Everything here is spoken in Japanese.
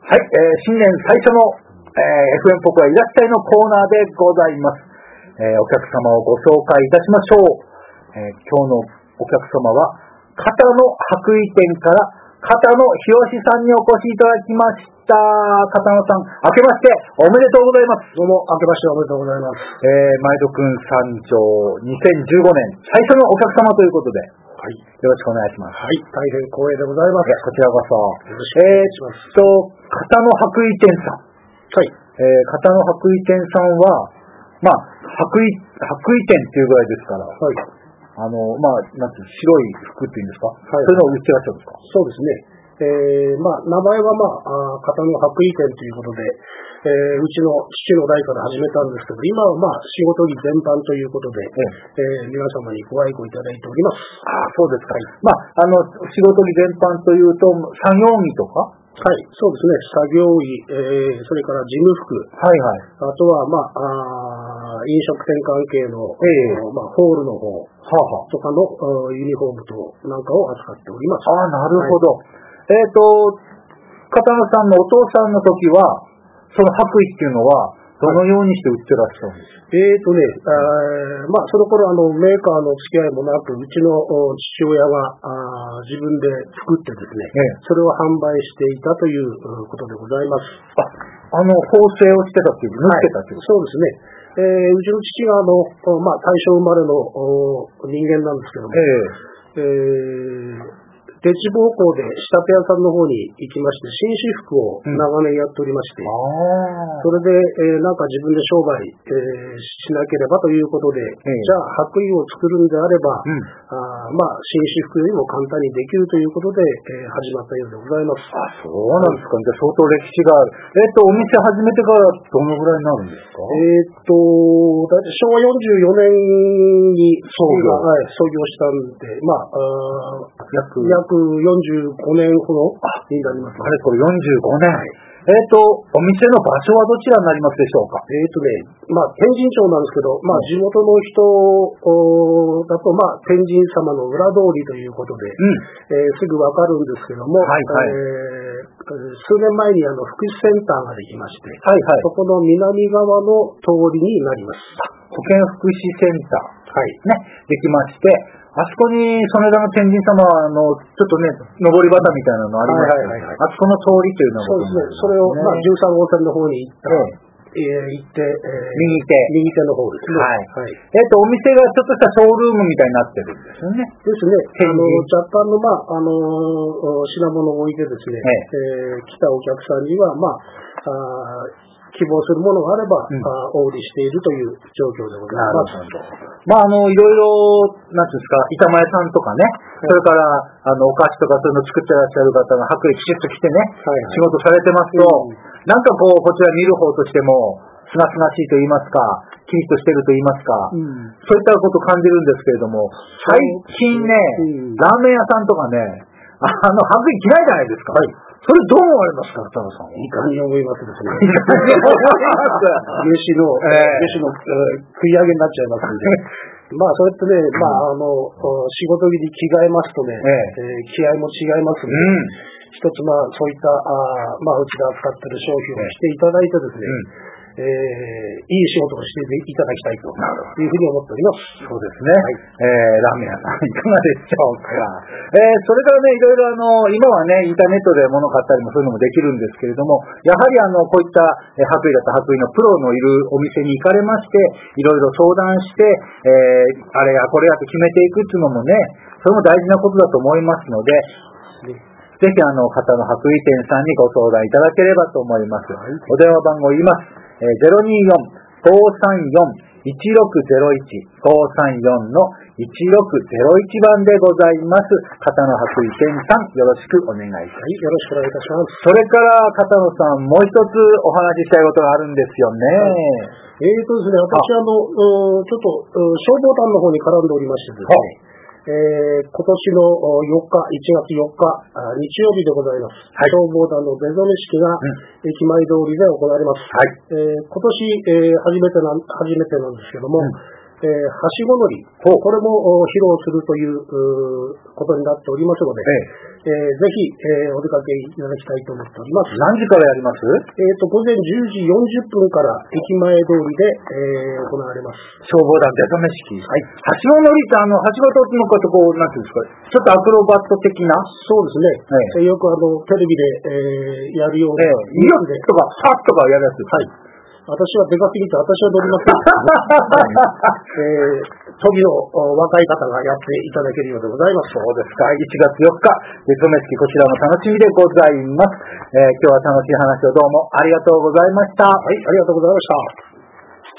はい、新年最初の、FM ポコはいらっしゃいのコーナーでございます。お客様をご紹介いたしましょう。今日のお客様は片野白衣店から片野博さんにお越しいただきました。片野さん、明けましておめでとうございます。 どうも明けましておめでとうございます。 毎度くん参上2015年最初のお客様ということで、はい、よろしくお願いします。 はい、大変光栄でございます。 こちらこそ。 よろしくお願いします。 片野白衣店さん。 はい。 片野白衣店さんは、まあ、白衣店っていうぐらいですから、はい。まあ、なんていう、白い服っていうんですか、はい。そういうのを売ってらっしゃるんですか？ そうですね。まあ、名前は片野白衣店ということで、うちの父の代から始めたんですけど、今はまあ、仕事着全般ということで、皆様にご愛顧いただいております。 そうですか。はい、まあ、仕事着全般というと、作業着とか？ はい、そうですね。作業着、それから事務服。 はいはい。 あとは、まあ、飲食店関係の、まあ、ホールの方とかの、ユニフォームとなんかを扱っております。 なるほど。はい、片野さんのお父さんの時は、その白衣っていうのは、どのようにして売ってらっしゃるんですか？ まあ、その頃メーカーの付き合いもなく、うちの父親が自分で作ってですね、それを販売していたということでございます。 縫製をしてたっていう、縫ってたっていう、 そうですね。うちの父がまあ、大正生まれの人間なんですけども、デチ奉公で仕立て屋さんの方に行きまして、紳士服を長年やっておりまして、それで、なんか自分で商売、しなければということで、じゃあ白衣を作るんであれば、まあ、紳士服よりも簡単にできるということで、始まったようでございます。 そうなんですか。じゃあ相当歴史がある。お店始めてからどのぐらいになるんですか？ だいたい昭和44年に創業したんで、まあ、約45年ほどになります。 これ45年。お店の場所はどちらになりますでしょうか？ まあ、天神町なんですけど、まあ、地元の人だと、まあ、天神様の裏通りということで、すぐわかるんですけども、数年前に福祉センターができまして、そこの南側の通りになります。 保健福祉センター、できまして、あそこに、その間の天神様の、ちょっとね、上り旗みたいなのありますけど、あそこの通りというのは、 そうですね。それを、まあ、13号線の方に行って、右手の方ですね。 お店がちょっとしたショールームみたいになってるんですよね。 ですね。若干の、まあ、品物を置いてですね、来たお客さんには、まあ、希望するものがあれば、お売りしているという状況でございます。 まあ、いろいろ、なんていうんですか、板前さんとかね、それから、お菓子とかそういうの作ってらっしゃる方が白衣きちっと着てね、仕事されてますと、なんかこちら見る方としても、すがすがしいと言いますか、キリッとしてると言いますか、そういったことを感じるんですけれども、最近ね、ラーメン屋さんとかね、白衣着ないじゃないですか。それどう思われますか、片野さん。 いかに思いますですね。飯の食い上げになっちゃいますんで。まあ、それってね、まあ、仕事着に着替えますとね、気合も違いますので、一つ、まあ、そういった、まあ、うちが扱っている商品をしていただいてですね、いい仕事をしていただきたいというふうに思っております。 そうですね。ラーメン屋さん、いかがでしょうか。それからね、いろいろ今はね、インターネットで物買ったりもそういうのもできるんですけれども、やはりこういった白衣だった白衣のプロのいるお店に行かれまして、いろいろ相談して、あれやこれやと決めていくっていうのもね、それも大事なことだと思いますので、ぜひ片野白衣店さんにご相談いただければと思います。お電話番号言います。024-534-1601 534-1601番でございます。片野白衣店さん、よろしくお願いします。 よろしくお願いいたします。 それから片野さん、もう一つお話ししたいことがあるんですよね。 ですね、私ちょっと消防団の方に絡んでおりましてですね、今年の1月4日、日曜日でございます。消防団の出初め式が駅前通りで行われます。今年、初めてなんですけども、 はしご乗り、これも披露するということになっておりますので、ぜひお出かけいただきたいと思っております。 何時からやります？ 午前10時40分から駅前通りで、行われます。 消防団出初め式。はい。はしご乗りってはしご通すのかとこう、なんていうんですか、ちょっとアクロバット的な？ そうですね。よくテレビで、やるような。 いやとか、さっとかやるやつ。 はい。私は出かけにて、私は乗りません。時の若い方がやっていただけるようでございます。 そうですか。1月4日、出初め式、こちらも楽しみでございます。今日は楽しい話をどうもありがとうございました。 はい、ありがとうございました。